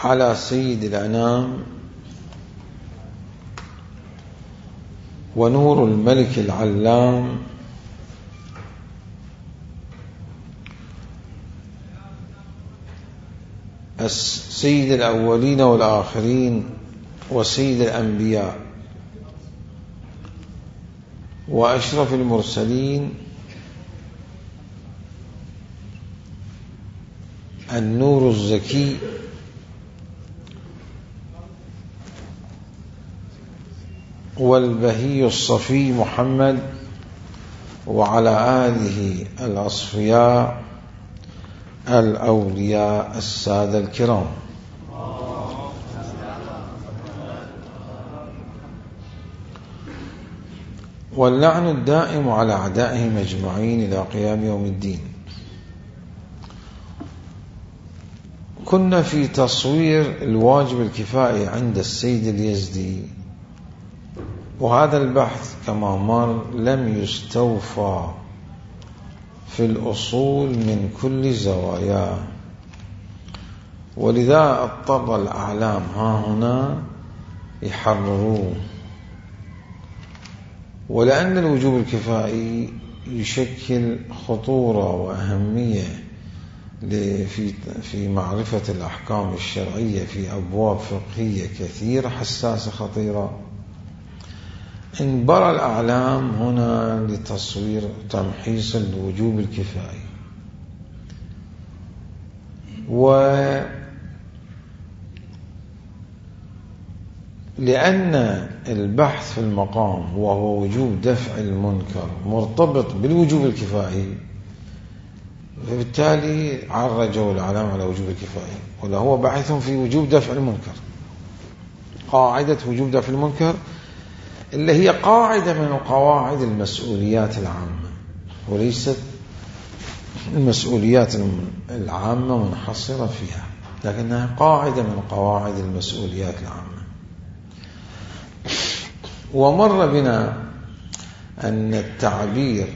على سيد الأنام ونور الملك العلام سيد الأولين والآخرين وسيد الأنبياء وأشرف المرسلين النور الزكي والبهي الصفي محمد وعلى آله الأصفياء الأولياء السادة الكرام. واللعن الدائم على أعدائهم أجمعين إلى قيام يوم الدين. كنا في تصوير الواجب الكفائي عند السيد اليزدي، وهذا البحث كما مر لم يستوفى في الأصول من كل زواياه، ولذا اضطر الأعلام ها هنا يحرروه. ولأن الوجوب الكفائي يشكل خطورة وأهمية في معرفة الأحكام الشرعية في أبواب فقهية كثيرة حساسة خطيرة، انبرى الأعلام هنا لتصوير تمحيص الوجوب الكفائي. ولأن البحث في المقام وهو وجوب دفع المنكر مرتبط بالوجوب الكفائي، فبالتالي عرجوا الأعلام على وجوب الكفائي، ولا هو بحث في وجوب دفع المنكر. قاعدة وجوب دفع المنكر اللي هي قاعدة من قواعد المسؤوليات العامة، وليست المسؤوليات العامة منحصرة فيها، لكنها قاعدة من قواعد المسؤوليات العامة. ومر بنا أن التعبير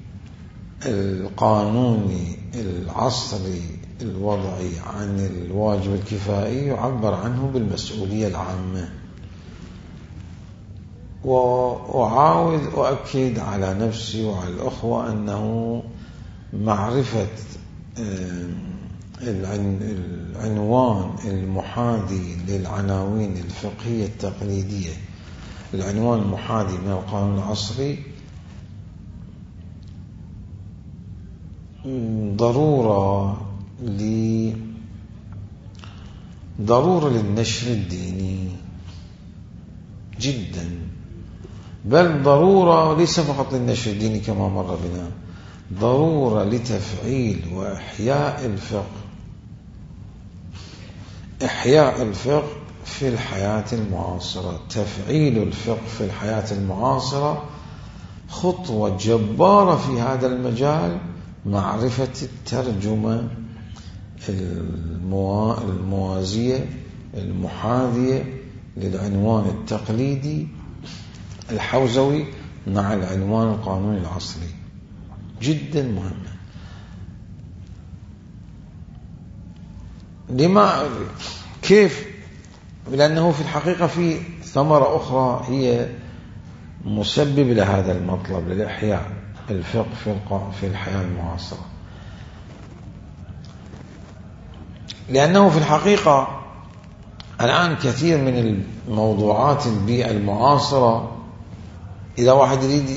القانوني العصري الوضعي عن الواجب الكفائي يعبر عنه بالمسؤولية العامة. وأعاود وأكد على نفسي وعلى الأخوة أنه معرفة العنوان المحاذي للعناوين الفقهية التقليدية، العنوان المحاذي من القانون العصري، ضرورة للنشر الديني جدا، بل ضرورة ليس فقط للنشر الديني كما مر بنا، ضرورة لتفعيل وإحياء الفقه، إحياء الفقه في الحياة المعاصرة. تفعيل الفقه في الحياة المعاصرة خطوة جبارة في هذا المجال، معرفة الترجمة الموازية المحاذية للعنوان التقليدي الحوزوي مع العنوان القانوني العصري، جدا مهمة. كيف؟ لأنه في الحقيقة في ثمرة أخرى هي مسبب لهذا المطلب، للإحياء الفقه في الحياة المعاصرة. لأنه في الحقيقة الآن كثير من الموضوعات البيئة المعاصرة إذا واحد يريد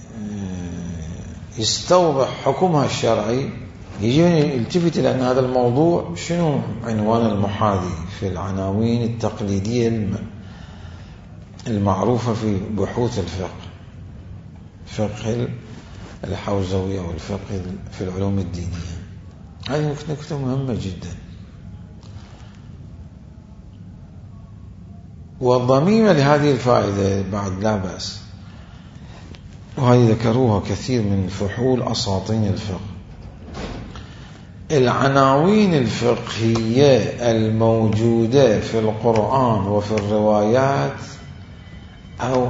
يستوضح حكمها الشرعي يجي يلتفت إلى أن هذا الموضوع شنو عنوان المحاذي في العناوين التقليدية المعروفة في بحوث الفقه، فقه الحوزوي أو الفقه في العلوم الدينية. هذه نكتة مهمة جدا والضميمة لهذه الفائدة بعد لا بأس، وهذه ذكروها كثير من فحول أساطين الفقه. العناوين الفقهية الموجودة في القرآن وفي الروايات أو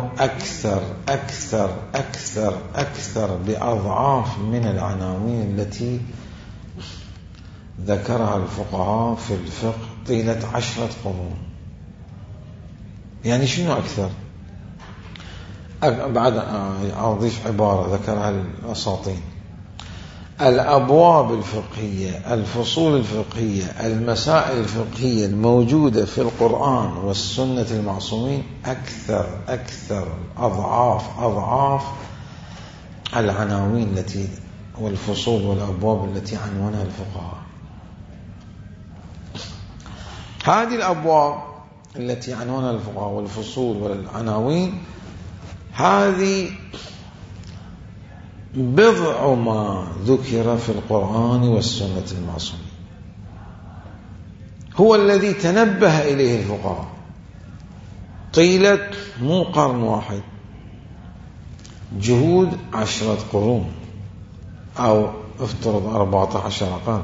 أكثر بأضعاف من العناوين التي ذكرها الفقهاء في الفقه طيلة 10 قرون. يعني شنو أكثر؟ بعد أضيف عبارة ذكرها الأساطين: الأبواب الفقهية، الفصول الفقهية، المسائل الفقهية الموجودة في القرآن والسنة المعصومين أكثر أضعاف العناوين التي والفصول والأبواب التي عنونها الفقهاء. هذه الأبواب التي عنونها الفقهاء والفصول والعناوين هذه بضع ما ذكر في القرآن والسنة المعصومين، هو الذي تنبه إليه الفقهاء طيلة مو قرن واحد، جهود 10 قرون، أو افترض 14 قرن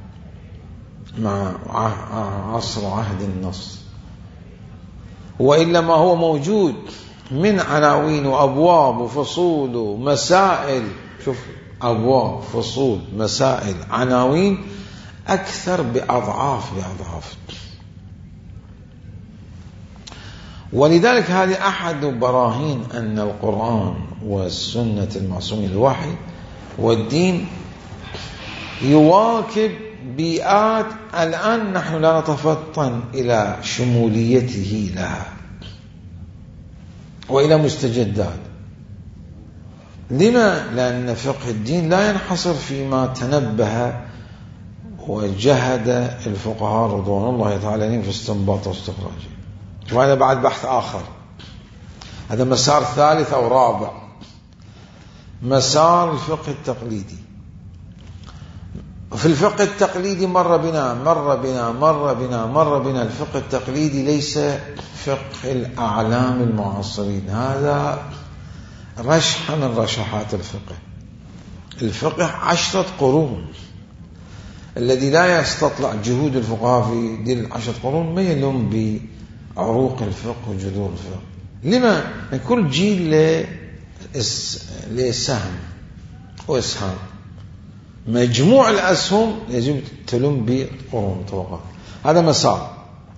مع عصر عهد النص. وإلا ما هو موجود من عناوين وأبواب وفصول ومسائل. شوف، أبواب، فصول، مسائل، عناوين أكثر بأضعاف. ولذلك هذه أحد براهين أن القرآن والسنة المعصومين الوحي والدين يواكب بيئات الآن نحن لا نتفطن إلى شموليته لها وإلى مستجدات. لما؟ لأن فقه الدين لا ينحصر فيما تنبه وجهد الفقهاء رضوان الله تعالى عليهم في استنباط واستخراجه. وهذا بعد بحث آخر، هذا مسار ثالث أو رابع، مسار الفقه التقليدي. في الفقه التقليدي مر بنا الفقه التقليدي ليس فقه الأعلام المعاصرين، هذا رشحة من رشحات الفقه 10 قرون. الذي لا يستطلع جهود الفقهاء في دين 10 قرون ما يلوم بعروق الفقه وجذور الفقه. لما؟ كل جيل له سهم وإسهام، مجموع الأسهم يجب تلوم بقرون طبقات. هذا مسار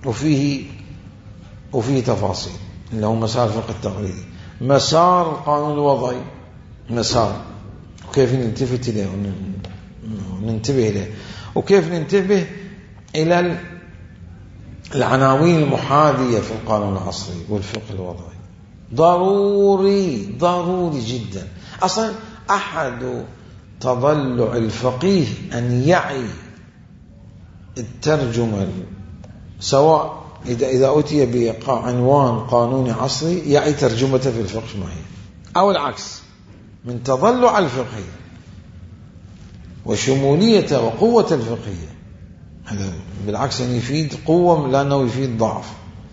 وفيه تفاصيل، اللي هو مسار الفقه التقليدي. مسار القانون الوضعي، مسار وكيف نلتفت إليه وننتبه إليه، وكيف ننتبه إلى العناوين المحاذية في القانون العصري والفقه الوضعي. ضروري جدا. أصلا أحد تضلع الفقيه أن يعي الترجمة، سواء إذا أتي بعنوان قانوني عصري يعي ترجمته في الفقه ما هي، أو العكس، من تضلع الفقهية وشمولية وقوة الفقهية. هذا بالعكس أن يفيد قوة لأنه يفيد ضعف.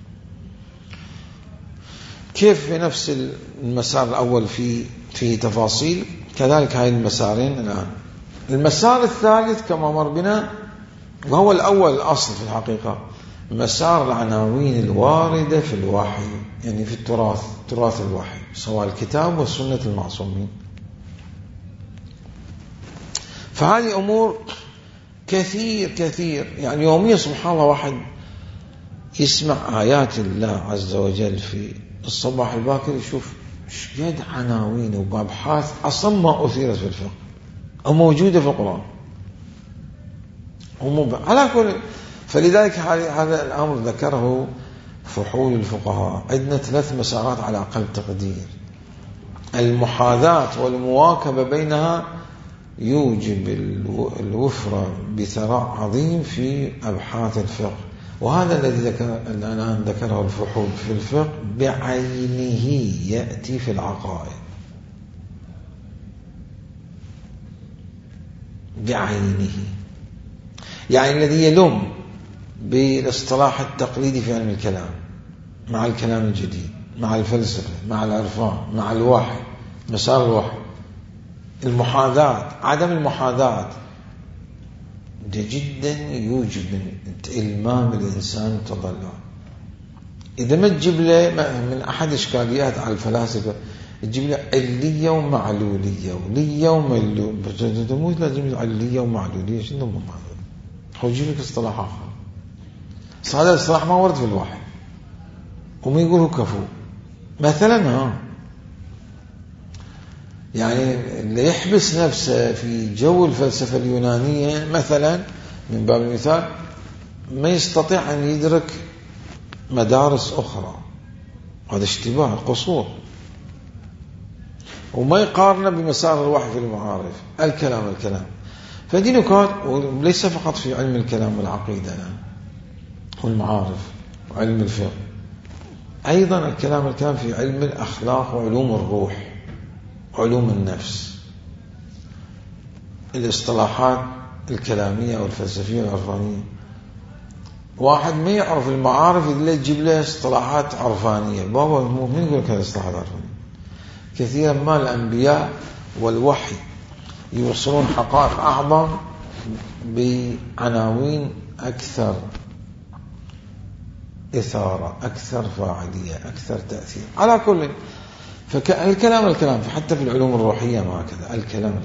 كيف في نفس المسار الأول فيه تفاصيل، كذلك هاي المسارين الآن. المسار الثالث كما مر بنا، وهو الأول الأصل في الحقيقة، مسار العناوين الواردة في الوحي، يعني في تراث الوحي، سواء الكتاب والسنة المعصومين. فهذه أمور كثير، يعني يوميا سبحان الله واحد يسمع آيات الله عز وجل في الصباح الباكر، يشوف شقد عناوين وأبحاث أصلا ما أثيرت في الفقه وموجودة في القرآن على كل. فلذلك هذا الأمر ذكره فحول الفقهاء. عندنا 3 مسارات على أقل تقدير. المحاذاة والمواكبة بينها يوجب الوفرة بثراء عظيم في أبحاث الفقه، وهذا الذي الآن ذكره الفحول في الفقه بعينه يأتي في العقائد بعينه. يعني الذي يلوم بالاصطلاح التقليدي في علم الكلام مع الكلام الجديد، مع الفلسفة، مع العرفان، مع الوحي، مسار الوحي، المحاذاة، عدم المحاذاة ده جدا يوجب من إلمام الإنسان تضلع. إذا ما تجيب له من أحد إشكاليات على الفلاسفة، تجيب له علية ومعلولية، ولية ومعلولية، لا تجيب علية ومعلولية، شنو ويجيب لك اصطلاح آخر. هذا الاصطلاح ما ورد في الوحي وما يقوله كفو مثلا. يعني اللي يحبس نفسه في جو الفلسفة اليونانية مثلا من باب المثال ما يستطيع أن يدرك مدارس أخرى، هذا اشتباه قصور، وما يقارن بمسار الوحي في المعارف. الكلام فدي نكات، وليس فقط في علم الكلام والعقيدة والمعارف وعلم الفقه، أيضا الكلام في علم الأخلاق وعلوم الروح وعلوم النفس. الاصطلاحات الكلامية والفلسفية والعرفانية، واحد ما يعرف المعارف إلا تجيب له اصطلاحات عرفانية. بابا من يقول لك هذه اصطلاحات عرفانية؟ كثيرا ما الأنبياء والوحي يوصلون حقائق أعظم بعناوين أكثر إثارة، أكثر فاعلية، أكثر تأثير. على كل فالكلام حتى في العلوم الروحية ما كذا. الكلام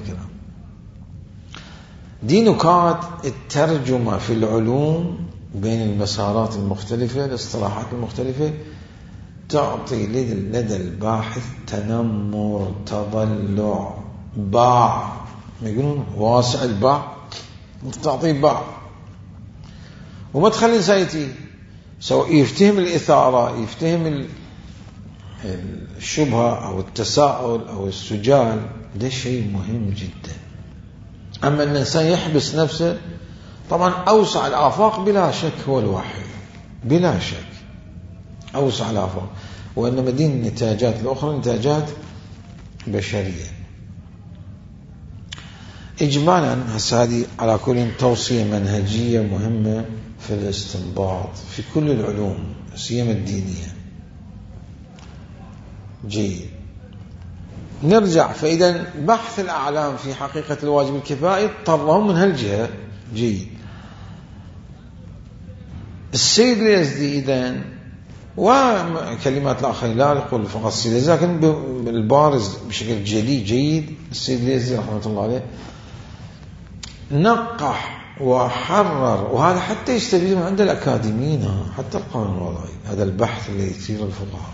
دي نكات الترجمة في العلوم بين المسارات المختلفة، الاصطلاحات المختلفة، تعطي لدى الباحث تنمر، تضلع، باع، ما يقولون واسع الباع، تعطيه باع وما تخلي الإنسان سواء يفتهم الإثارة، يفتهم الشبهة أو التساؤل أو السجال. ده شيء مهم جدا. أما أن الإنسان يحبس نفسه، طبعا أوسع الآفاق بلا شك هو الوحي، بلا شك أوسع الآفاق، وإنما دين النتاجات الأخرى نتاجات بشرية. إجمالا هذه على كل توصية منهجية مهمة في الاستنباط في كل العلوم سيما الدينية. جيد، نرجع. فإذا بحث الأعلام في حقيقة الواجب الكفائي اضطرهم من هالجهة. جيد، السيد اليزدي إذن وكلمات الآخرين لا يقول فقط السيد اليزدي، لكن بالبارز بشكل جيد السيد اليزدي رحمة الله عليه نقح وحرر، وهذا حتى يستفيد من عند الأكاديميين، حتى القانون الوضعي، هذا البحث اللي يثير الفقهاء.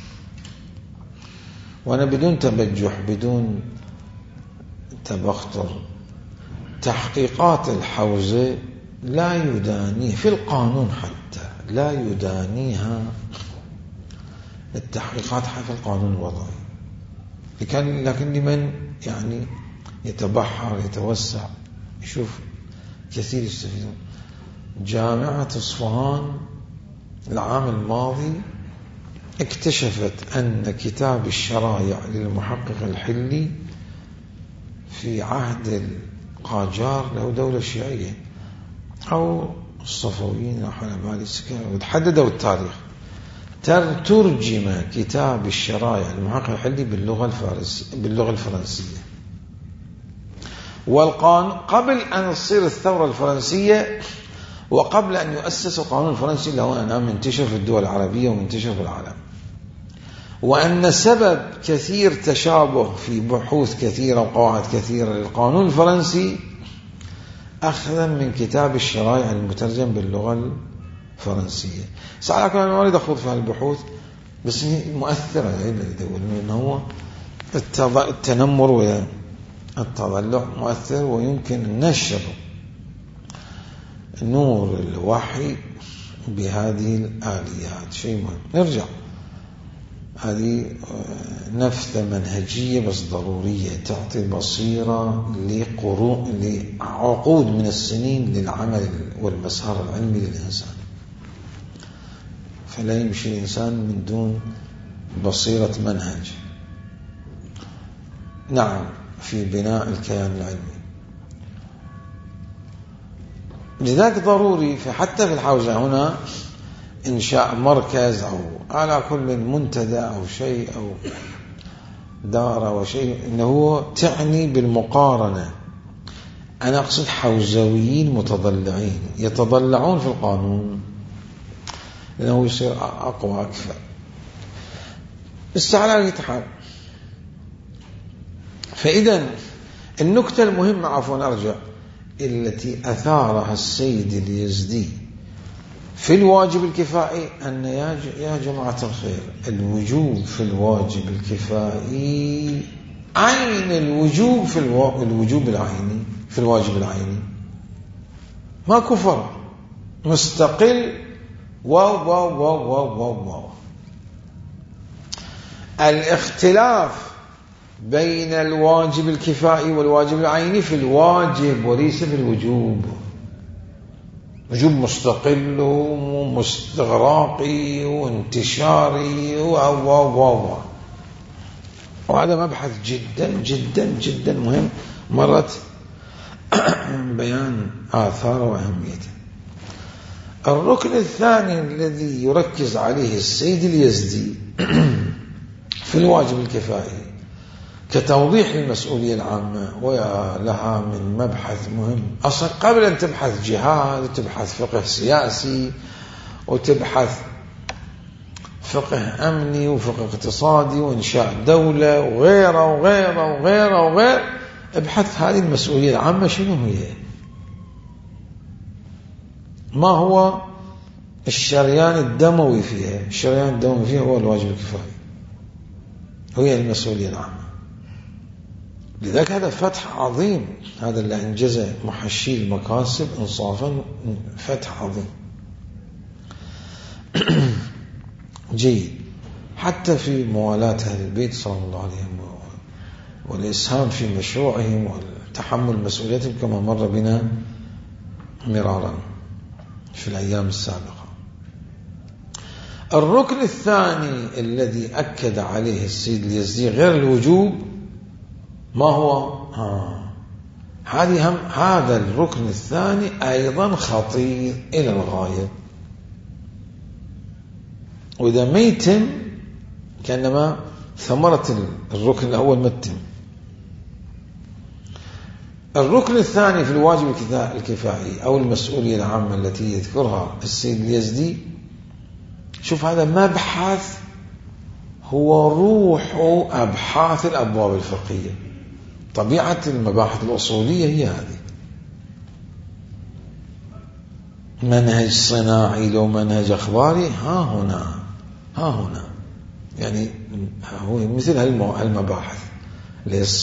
وأنا بدون تبجح، بدون تبختر، تحقيقات الحوزة لا يدانيه في القانون، حتى لا يدانيها التحقيقات في القانون الوضعي. لكن لمن يعني يتبحر يتوسع يشوف كثير يستفيدون. جامعة إصفهان العام الماضي اكتشفت أن كتاب الشرائع للمحقق الحلي في عهد القاجار له دولة شيعية أو الصفويين وتحددوا التاريخ. ترجم كتاب الشرائع للمحقق الحلي باللغة الفرنسية. والقانون قبل أن تصير الثورة الفرنسية وقبل أن يؤسس القانون الفرنسي اللي هو الآن منتشر في الدول العربية ومنتشر في العالم. وأن سبب كثير تشابه في بحوث كثيرة وقواعد كثيرة للقانون الفرنسي أخذا من كتاب الشرائع المترجم باللغة الفرنسية. سأل كمان ما أريد أخوض في هالبحوث، بس مؤثرة إنه هو التنمر والتضلع مؤثر، ويمكن نشر نور الوحي بهذه الآليات. شيء مهم. نرجع، هذه نفذة منهجية بس ضرورية تعطي بصيرة لعقود من السنين للعمل والمسار العلمي للإنسان. فلا يمشي الإنسان من دون بصيرة منهج. نعم، في بناء الكيان العلمي. لذلك ضروري حتى في الحوزة هنا إنشاء مركز أو على كل منتدى أو شيء أو دار أو شيء إنه تعني بالمقارنة. أنا أقصد حوزويين متضلعين يتضلعون في القانون لأنه يصير أقوى أكثر. استعلاء الاتحاد. فإذا النكتة المهمة، عفوا أرجع، التي أثارها السيد اليزدي في الواجب الكفائي أن يا جماعة الخير الوجوب في الواجب الكفائي عين الوجوب في الوجوب العيني في الواجب العيني ما كفر مستقل واو واو واو واو واو واو. الاختلاف بين الواجب الكفائي والواجب العيني في الواجب وليس في الوجوب. وجوب مستقل ومستغراقي وانتشاري وهذا مبحث جدا جدا جدا مهم مرت بيان آثاره وأهميته. الركن الثاني الذي يركز عليه السيد اليزدي في الواجب الكفائي كتوضيح المسؤولية العامة ويا لها من مبحث مهم. أصلا قبل أن تبحث جهاد وتبحث فقه سياسي وتبحث فقه أمني وفقه اقتصادي وإنشاء دولة وغيره وغيره وغيره وغيره، ابحث هذه المسؤولية العامة شنو هي، ما هو الشريان الدموي فيها. الشريان الدموي فيها هو الواجب الكفائي، هي المسؤولية العامة. لذلك هذا فتح عظيم، هذا اللي أنجزه محشي المكاسب إنصافا، فتح عظيم جيد. حتى في موالاة أهل البيت صلى الله عليهم والإسهام في مشروعهم وتحمل مسؤوليتهم كما مر بنا مرارا في الأيام السابقة. الركن الثاني الذي أكد عليه السيد اليزدي غير الوجوب ما هو؟ هذا الركن الثاني أيضا خطير إلى الغاية، وإذا ما يتم كأنما ثمرة الركن الأول ما تتم. الركن الثاني في الواجب الكفائي أو المسؤولية العامة التي يذكرها السيد اليزدي، شوف هذا مبحث هو روح أبحاث الأبواب الفقهية. طبيعة المباحث الأصولية هي هذه، منهج صناعي لو منهج أخباري ها هنا يعني هو مثل هالمباحث اللي هي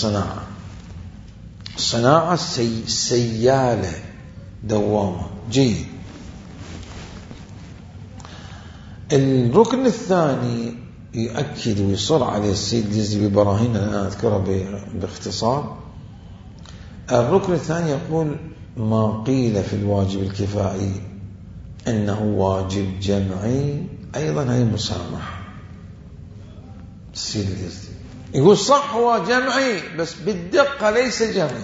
الصناعة سيالة دوامة. جيد. الركن الثاني يؤكد ويصر عليه السيد اليزدي ببراهين أنا أذكرها باختصار. الركن الثاني يقول ما قيل في الواجب الكفائي أنه واجب جمعي أيضا هي مسامح. السيد اليزدي يقول صح هو جمعي بس بالدقة ليس جمعي.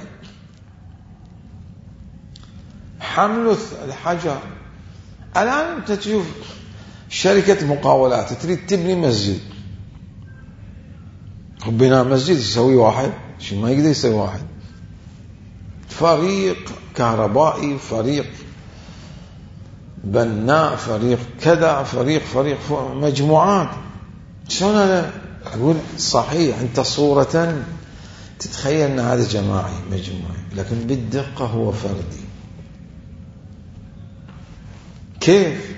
حمل الحجر، الآن أنت تشوف شركة مقاولات تريد تبني مسجد، بناء مسجد يسوي واحد، شو ما يقدر يسوي واحد، فريق كهربائي، فريق بناء، فريق كذا، فريق مجموعات. شلون أنا أقول صحيح أنت صورة تتخيل أن هذا جماعي مجموعي، لكن بالدقة هو فردي. كيف؟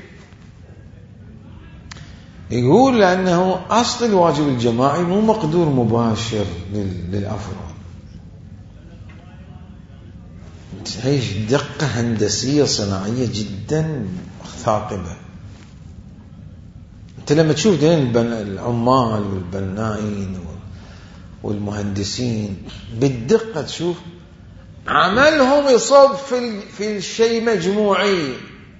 يقول لأنه أصل الواجب الجماعي مو مقدور مباشر للأفراد، تعيش دقة هندسية صناعية جدا ثاقبة. أنت لما تشوف دين العمال والبنائين والمهندسين بالدقة تشوف عملهم يصب في الشيء مجموعي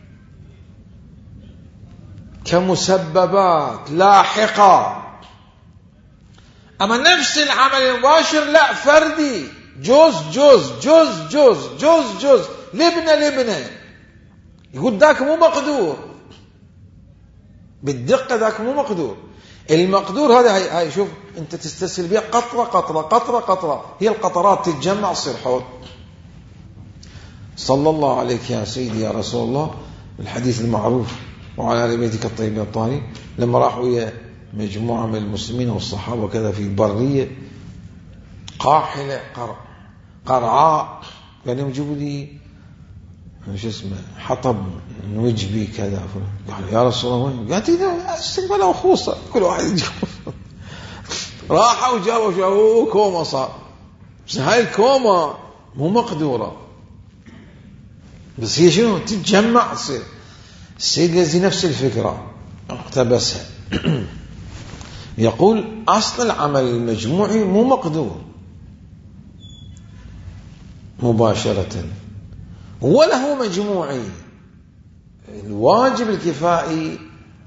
كمسببات لاحقة. أما نفس العمل المباشر لا، فردي، جزء لبنة. يقول ذاك مو مقدور بالدقة، ذاك مو مقدور. المقدور هذا هاي شوف أنت تستسهل بها قطرة، هي القطرات تتجمع تصير حوض. صلى الله عليك يا سيدي يا رسول الله، الحديث المعروف وعلى آل بيتك الطيبين الطاهرين، لما راحوا ويا مجموعة من المسلمين والصحابة وكذا في برية قاحلة قرعاء قال لهم جيبوا لي شو اسمه حطب نوجبي كذا. قال يا رسول الله، قالت إذا استقبلوا خوصة كل واحد يجيب. راحوا وجابوا كومة صار. بس هاي الكومة مو مقدورة، بس هي شنو تتجمع تصير. السيد اليزي نفس الفكرة اقتبسها. يقول أصل العمل المجموعي مو مقدور مباشرة ولا هو مجموعي. الواجب الكفائي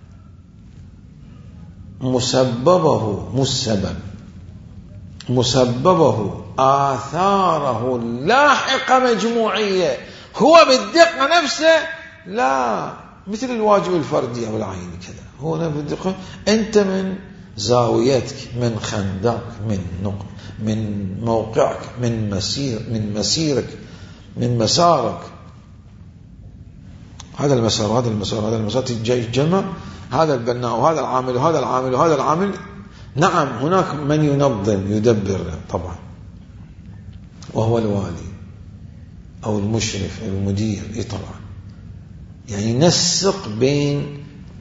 مسببه آثاره اللاحقة مجموعية. هو بالدقة نفسه لا مثل الواجب الفردي أو العيني كذا. هو بالدقة أنت من زاويتك، من خندق، من موقعك، من مسيرك، من مسارك. هذا المسار تتجمع، هذا البناء وهذا العامل وهذا العامل وهذا العامل. نعم هناك من ينظم يدبر طبعا، وهو الوالي أو المشرف أو المدير طبعا، يعني ينسق بين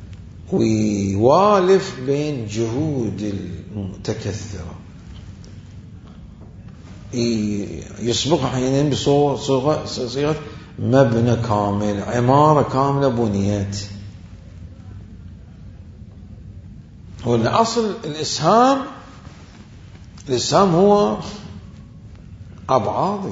ويوالف بين جهود المتكثرة، يسبقها أحيانا بصيغة مبنى كامل، عمارة كاملة بنيت. والأصل الإسهام هو أبعاضي،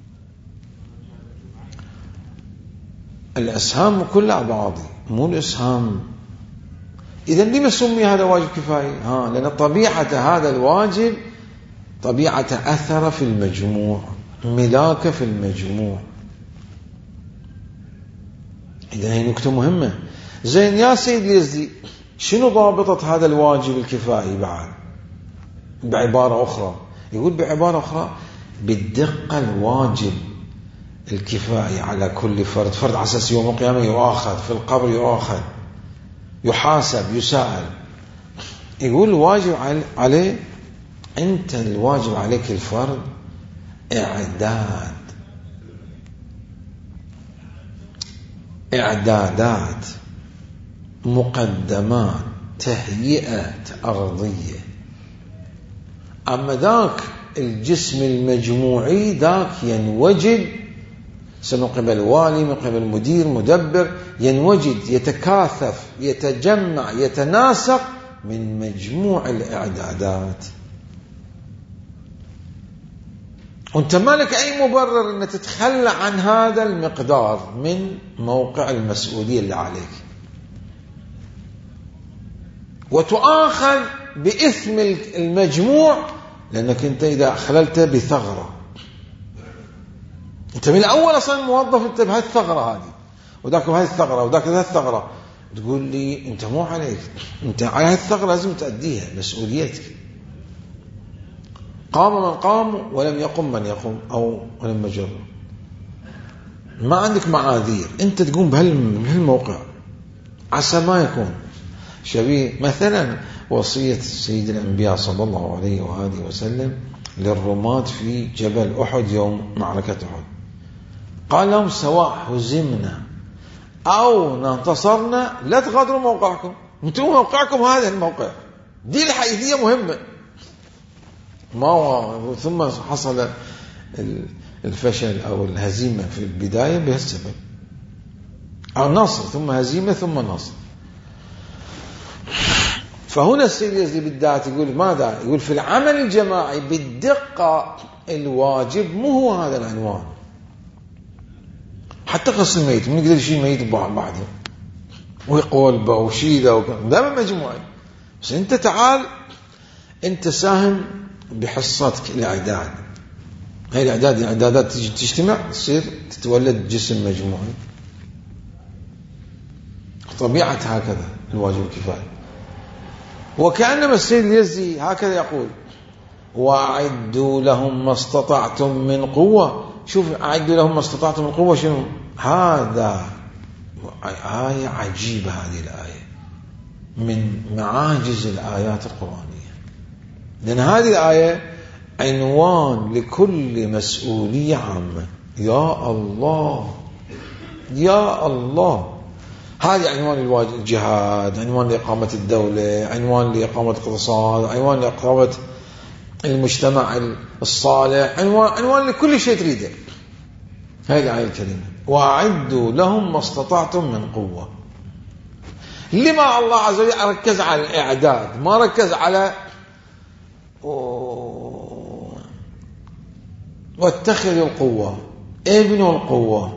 الأسهام كلها أبعاضي مو الإسهام. إذن لما سمي هذا واجب كفائي؟ لأن طبيعة هذا الواجب طبيعة أثر في المجموع، ملاك في المجموع. إذن هي نكتة مهمة. زين يا سيد اليزدي، شنو ضابطة هذا الواجب الكفائي بعبارة أخرى؟ يقول بعبارة أخرى بالدقة الواجب الكفائي على كل فرد على أساس يوم القيامة يؤاخذ، في القبر يؤاخذ، يحاسب، يسأل. يقول الواجب عليه، أنت الواجب عليك الفرد إعدادات، مقدمات، تهيئة أرضية. أما ذاك الجسم المجموعي ذاك ينوجد من قبل الوالي، من قبل المدير، مدبر، ينوجد، يتكاثف، يتجمع، يتناسق من مجموع الإعدادات. وانت ما لك أي مبرر أن تتخلى عن هذا المقدار من موقع المسؤولية اللي عليك، وتؤاخذ بإثم المجموع، لأنك أنت إذا خللت بثغرة، أنت من الأول أصلا موظف أنت بهالثغرة هذه، وذاك بهذه الثغرة، وذاك بهذه الثغرة، تقول لي أنت مو عليك، أنت على هالثغرة لازم تأديها مسؤوليتك. قام من قام ولم يقم من يقوم، أو ولم يجر. ما عندك معاذير، أنت تقوم بهالموقع عسى ما يكون شبيه. مثلا وصية سيد الأنبياء صلى الله عليه وآله وسلم للرماة في جبل أحد يوم معركة أحد، قال لهم سواء هزمنا أو انتصرنا لا تغادروا موقعكم، انتم موقعكم هذا الموقع، دي الحيثية مهمة. ما ثم حصل الفشل أو الهزيمة في البداية بهالسبب، النصر ثم هزيمة ثم نصر. فهنا السيد اليزدي بالذات يقول ماذا؟ يقول في العمل الجماعي بالدقة الواجب مو هو هذا العنوان. حتى غسل الميت من يقدر يشيل ميت بعده ويقول وشيده وكذا، دائما مجموعي. بس انت تعال، انت ساهم بحصتك الإعداد. هاي الإعدادات تيجي تجتمع تصير تتولد جسم مجموعي. طبيعة هكذا الواجب الكفائي. وكأنما السيد اليزدي هكذا يقول وأعدوا لهم ما استطعتم من قوة. شوف أعدوا لهم ما استطعتم من قوة شنو؟ هذا آية عجيبة، هذه الآية من معاجز الآيات القرآنية، لأن هذه الآية عنوان لكل مسؤولية عامة. يا الله يا الله. هذا عنوان الجهاد، عنوان لإقامة الدولة، عنوان لإقامة الاقتصاد، عنوان لإقامة المجتمع الصالح، عنوان لكل شيء تريده. هذه الآية الكريمة: وأعدوا لهم ما استطعتم من قوة. لما الله عز وجل ركز على الإعداد، ما ركز على واتخذوا القوة، ابنوا القوة،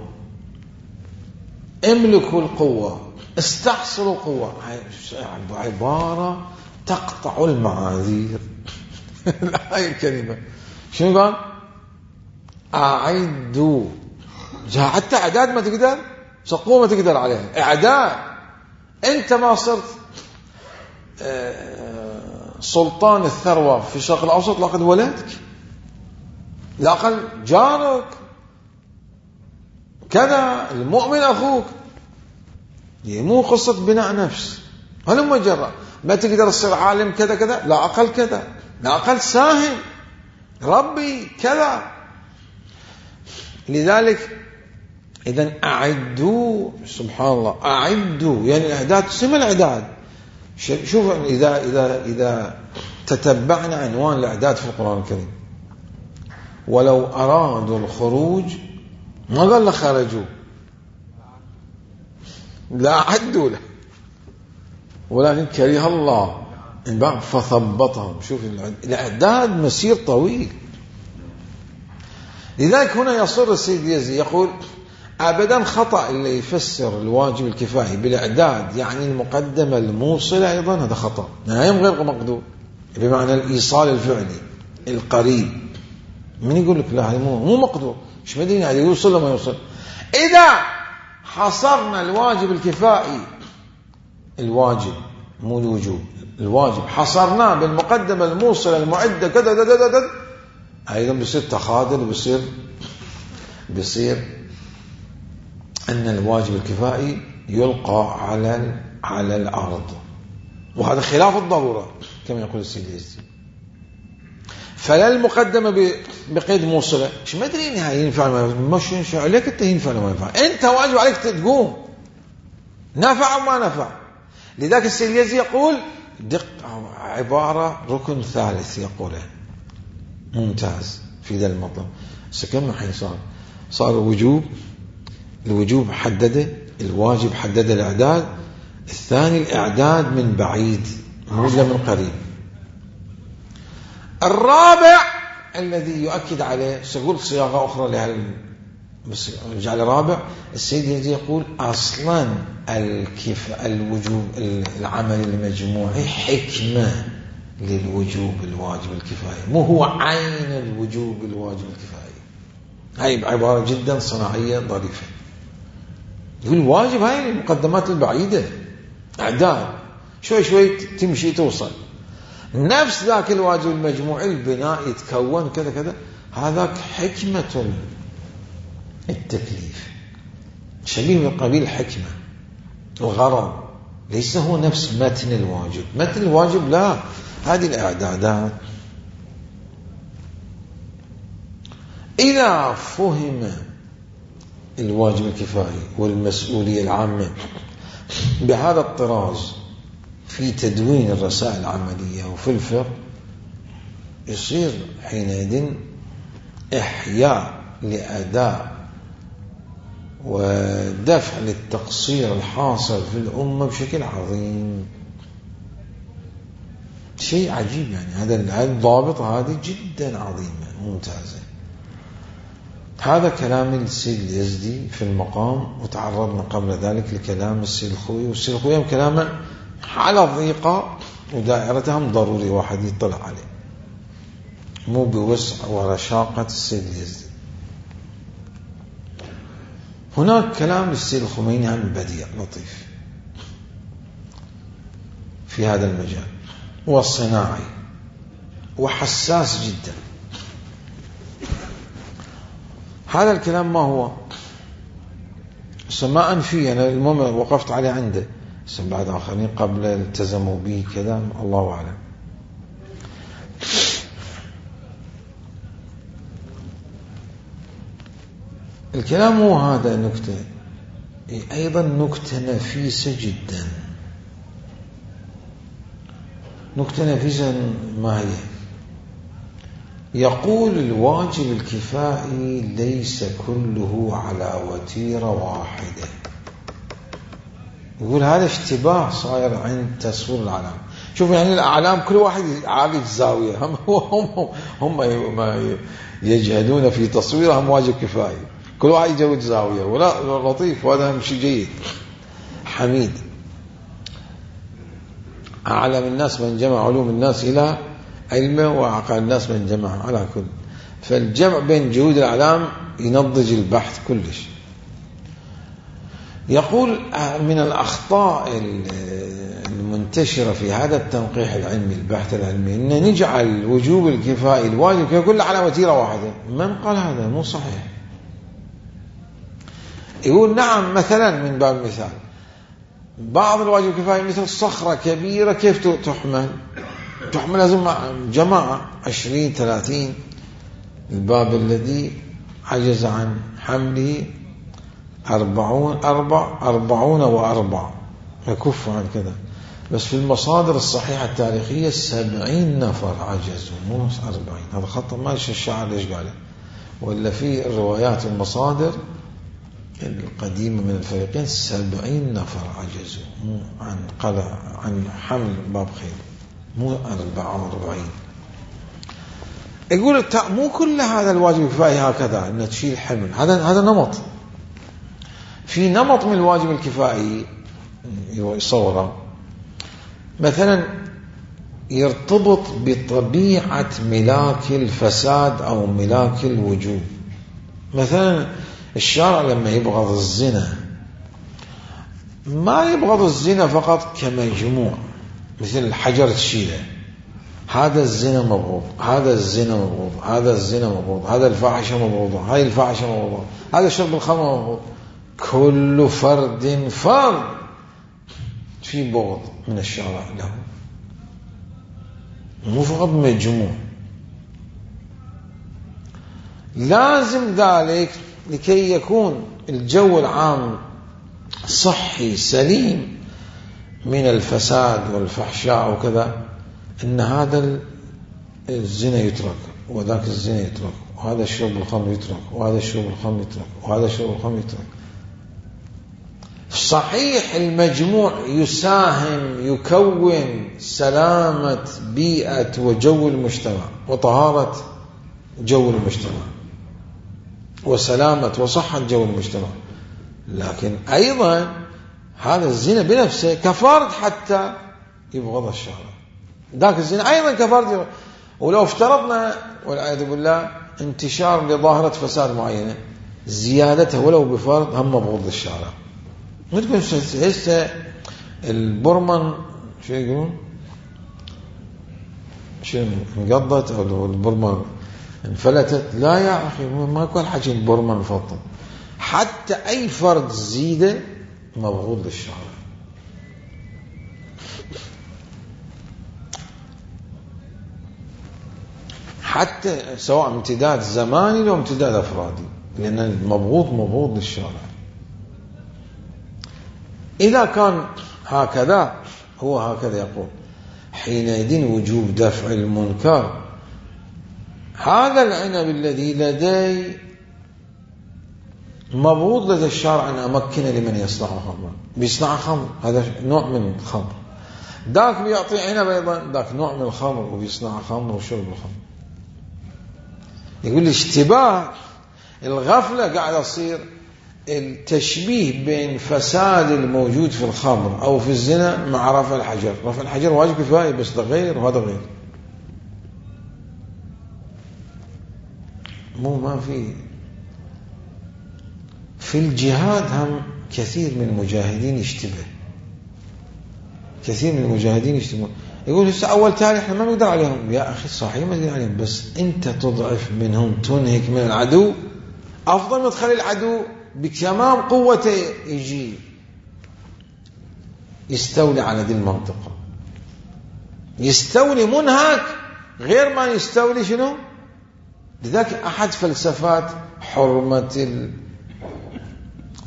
املكوا القوة، استحصلوا القوة. عبارة تقطع المعاذير. الآية الكريمة شنو قال؟ أعدوا. حتى إعداد ما تقدر، قوة ما تقدر عليها. إعداد أنت ما صرت سلطان الثروة في الشرق الأوسط، لقد ولدك، لقد جارك كذا، المؤمن أخوك. مو قصة بناء نفس. هل مجرد ما تقدر تصير عالم كذا كذا، لا أقل كذا، لا أقل ساهم ربي كذا. لذلك إذن أعدوا، سبحان الله، أعدوا يعني الإعداد اسم الإعداد. شوف إذا تتبعنا عنوان الإعداد في القرآن الكريم: ولو أرادوا الخروج ما قال لخرجوا، لا أعدوا له، ولكن كره الله فثبطهم. شوف الإعداد مسير طويل. لذلك هنا يصر السيد اليزدي يقول: أبدا خطأ اللي يفسر الواجب الكفائي بالإعداد يعني المقدمة الموصلة، أيضا هذا خطأ، نعم غير مقدور، بمعنى الإيصال الفعلي القريب. من يقول لك لا مو مقدور، مش مدينة عليه يوصل وما يوصل. إذا حصرنا الواجب الكفائي، الواجب مو الوجوب، الواجب حصرناه بالمقدمة الموصلة المعدة كذا كذا كذا، أيضا بيصير تخاذل، بيصير أن الواجب الكفائي يلقى على الأرض، وهذا خلاف الضرورة كما يقول السيد اليزدي. فلا المقدمة بقيد موصلة، مش مدري إنها ينفع مش ينفع عليك، أنت ينفع ولا ما ينفع، أنت واجب عليك تقوم، نفع وما نفع. لذلك السيد اليزدي يقول دق عبارة ركن ثالث يقوله ممتاز في ذا المطلب. كم حين صار الوجوب حدده، الواجب حدد الإعداد، الثاني الإعداد من بعيد مو من قريب. الرابع الذي يؤكد عليه، سأقول صياغة أخرى لها بس رجع للرابع. السيد اليزدي يقول أصلا الوجوب العمل المجموعي حكمة للوجوب الواجب الكفائي، مو هو عين الوجوب الواجب الكفائي. هاي عبارة جدا صناعية ظريفة. يقول الواجب هاي المقدمات البعيدة، أعداد شوي شوي تمشي توصل. نفس ذاك الواجب المجموعي البناء يتكون كذا كذا، هذاك حكمة التكليف، شبيه من قبيل الحكمة الغرض، ليس هو نفس متن الواجب. متن الواجب لا، هذه الإعدادات. إذا فهم الواجب الكفائي والمسؤولية العامة بهذا الطراز في تدوين الرسائل العملية وفي الفقه، يصير حينئذ إحياء لأداء ودفع للتقصير الحاصل في الأمة بشكل عظيم. شيء عجيب يعني. هذا الضابط هذه جدا عظيمة ممتازة. هذا كلام السيد اليزدي في المقام، وتعرضنا قبل ذلك لكلام السيد الخوي، والسيد الخوي كلامه على الضيقة ودائرتهم ضروري واحد يطلع عليه، مو بوسع ورشاقة السيد اليزدي. هناك كلام السيد الخميني عن بديع لطيف في هذا المجال، والصناعي وحساس جدا. هذا الكلام ما هو سماء فيه، أنا المهم وقفت عليه عنده، بعد آخرين قبل التزموا به كذا، الله أعلم. الكلام مو هذا نكتة، أيضا نكتة نفيسة جدا. نكتة نفيسة ما هي؟ يقول الواجب الكفائي ليس كله على وتيرة واحدة. يقول هذا اشتباه صاير عند تصوير الأعلام. شوف يعني الأعلام كل واحد عابد زاوية، هم ما يجهدون في تصويرهم واجب كفائي، كل واحد يجود زاوية، ولا لطيف، وهذا شيء جيد حميد. أعلم الناس من جمع علوم الناس إلى علمه، وأعقل الناس من جمع على كل. فالجمع بين جهود الأعلام ينضج البحث كلش. يقول من الأخطاء المنتشرة في هذا التنقيح العلمي، البحث العلمي، أن نجعل وجوب الكفائي الواجب كله على وتيرة واحدة. من قال هذا؟ مو صحيح. يقول نعم، مثلا من باب المثال بعض الواجب الكفائي مثل صخرة كبيرة كيف تحمل لازم جماعة 20-30. الباب الذي عجز عن حمله 40 يكف عن كذا. بس في المصادر الصحيحة التاريخية 70 نفر عجزوا، مو 40. هذا خطأ، ما أدري الشاعر ليش قاله، ولا في الروايات والمصادر القديمة من الفريقين 70 نفر عجزوا، مو عن حمل باب خيل، مو 44. يقول مو كل هذا الواجب الكفائي هكذا ان تشيل حمل، هذا نمط. في نمط من الواجب الكفائي يصوره مثلا يرتبط بطبيعة ملاك الفساد أو ملاك الوجوب. مثلا الشارع لما يبغض الزنا ما يبغض الزنا فقط كمجموع، مثل الحجر تشيله، هذا الزنا مبغوض، هذا الزنا مبغوض، هذا الزنا مبغوض، هذا الفاحشة مبغوضة، هاي الفاحشة مبغوضة، هذا شرب الخمر مبغوض. كل فرد في بغض من الشارع له، مو فقط مجموع. لازم ذلك لكي يكون الجو العام صحي سليم من الفساد والفحشاء وكذا، إن هذا الزنا يترك، وذاك الزنا يترك، وهذا الشرب الخمر يترك، وهذا الشرب الخمر يترك، وهذا الشرب الخمر يترك. صحيح المجموع يساهم يكون سلامة بيئة وجو المجتمع، وطهارة جو المجتمع، وسلامة وصحة جو المجتمع، لكن أيضا هذا الزنا بنفسه كفارة حتى يبغض الشارع. ذاك الزنا أيضا كفارة. ولو افترضنا والعياذ بالله انتشار لظاهرة فساد معينة، زيادتها ولو بفرض هم مبغوض الشارع. ما تقول هسه البرمن شو يقولون، شو انقضت أو البرمن انفلتت؟ لا يا أخي، ما يكون حكي البرمن فضل، حتى أي فرد زيده مبغوض للشارع. حتى سواء امتداد زماني أو امتداد أفرادي، لأن المبغوض مبغوض للشارع. إذا كان هكذا، هو هكذا يقول، حينئذ وجوب دفع المنكر. هذا العنب الذي لدي مبغوض لدى الشارع أن أمكن لمن يصنع خمرا، بيصنع خمر، هذا نوع من الخمر. ذاك بيعطي عنب أيضا، ذاك نوع من الخمر وبيصنع خمر وشرب الخمر. يقول الاشتباه، الغفلة قاعدة تصير، التشبيه بين فساد الموجود في الخمر أو في الزنا مع رفع الحجر. رفع الحجر واجب كفائي، بس ده غير وهذا غير، مو ما في الجهاد هم كثير من المجاهدين يشتبه، كثير من المجاهدين يشتبه. يقول هسه أول تالي احنا ما نقدر عليهم. يا أخي صحيح ما نقدر عليهم، بس أنت تضعف منهم، تنهك من العدو، أفضل ما تخلي العدو بتمام قوته يجي يستولي على دي المنطقة. يستولي منهك غير ما يستولي شنو. لذلك أحد فلسفات حرمة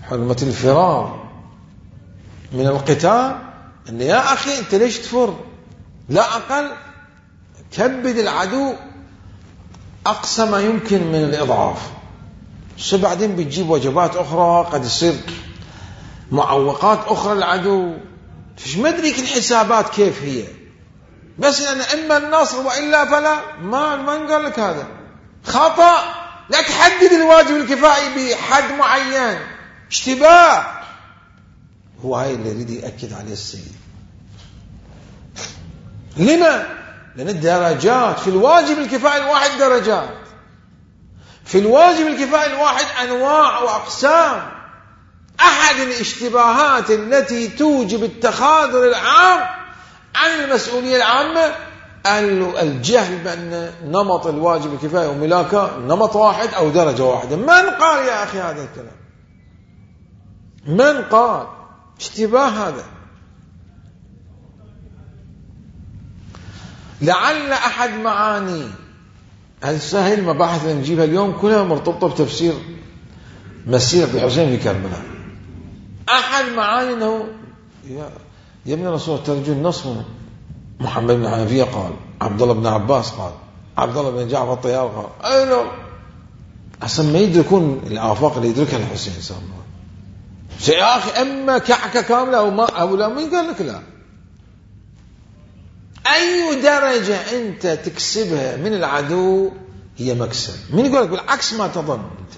حرمة الفرار من القتال، أن يا أخي أنت ليش تفر؟ لا أقل كبد العدو أقصى ما يمكن من الإضعاف. بعدين بتجيب وجبات أخرى، قد يصير معوقات أخرى للعدو، فش ما أدريك الحسابات كيف هي، بس أن إما النصر وإلا فلا. ما نقول لك هذا خطأ. لا تحدد الواجب الكفائي بحد معين، اشتباه. هو هاي اللي يريد يأكد عليه السيد. لما؟ لأن الدرجات في الواجب الكفائي الواحد درجات، في الواجب الكفائي الواحد أنواع وأقسام. أحد الاشتباهات التي توجب التخاذل العام عن المسؤولية العامة الجهل بأن نمط الواجب الكفائي وملاكه نمط واحد أو درجة واحدة. من قال يا أخي هذا الكلام؟ من قال؟ اشتباه هذا. لعل أحد معاني السهل مباحث اللي نجيبها اليوم كلها مرتبطة بتفسير مسيرة الحسين في كربلاء. أحد معاني أنه يا ابن الرسول ترجو النصر. محمد بن حنفية قال، عبد الله بن عباس قال، عبد الله بن جعفر الطيار قال. أيضا أصلا ما يدركون الآفاق اللي يدركها الحسين صلى الله عليه وسلم. يا أخي أما كعكة كاملة أو لا، مين قال لك لا؟ أي درجة أنت تكسبها من العدو هي مكسب. مين يقول لك بالعكس ما تظن أنت؟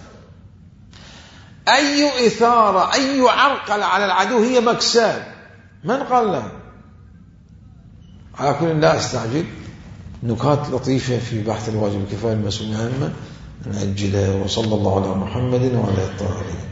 أي إثارة، أي عرقلة على العدو هي مكسب. من قال له؟ على كل لا أستعجل، نكات لطيفة في بحث الواجب الكفائي المسؤولية العامة نأجلها. وصلى الله على محمد وعلى الطاهرين.